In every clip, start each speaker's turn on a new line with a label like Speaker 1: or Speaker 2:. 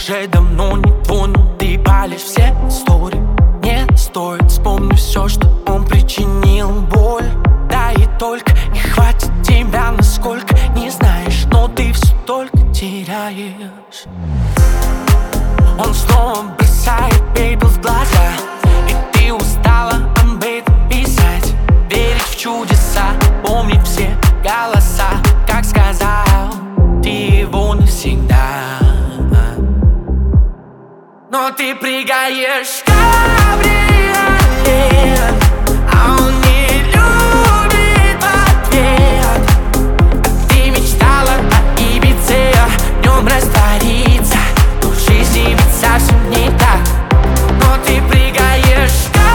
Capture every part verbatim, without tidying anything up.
Speaker 1: уже давно не твой, но ты палишь все истории. Не стоит, вспомни все, что он причинил боль. Да и только, и хватит тебя насколько не знаешь, но ты все только теряешь. Он снова бросает пепел в глаза, и ты устала об этом писать. Верить в чудеса, помнить все голоса, как сказал ты его навсегда. Но ты прыгаешь в кабриолет, а он не любит в ответ. Ты мечтала о Ибице, в нем раствориться, но в жизни ведь совсем не так. Но ты прыгаешь в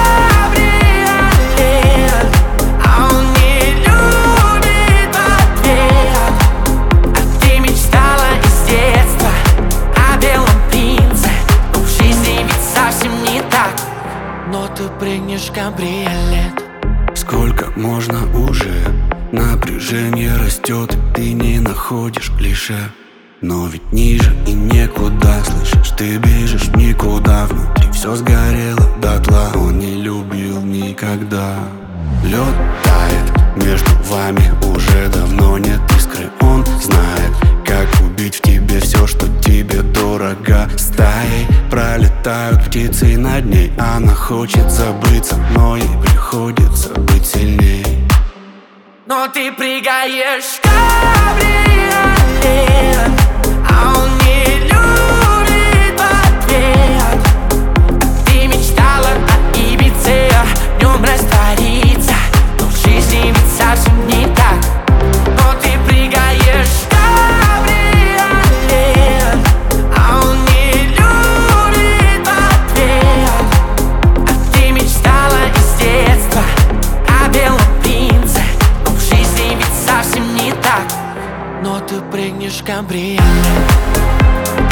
Speaker 1: кабриолет, а он не любит в ответ. А ты мечтала из детства о белом принце, но в жизни ведь совсем не так. Но ты прыгнешь в кабриолет.
Speaker 2: Сколько можно уже? Напряжение растет, ты не находишь клише. Но ведь ниже и некуда, слышишь, ты бежишь никуда. Внутри все сгорело дотла, он не любил никогда. Лед тает, между вами уже давно нет искры. Он знает, как убить в тебе все, что тебе дорого. Стаей пролетают птицы над ней. Она хочет забыться, но ей приходится быть сильней.
Speaker 1: Но ты прыгаешь в кабриолет, а он не любит в ответ. Ты мечтала о Ибице, в нем раствориться, но в жизни ведь совсем не так. Но ты прыгаешь в кабриолет, а он не любит в ответ. А ты мечтала из детства о белом принце, но в жизни ведь совсем не так. Но ты прыгнешь в кабриолет.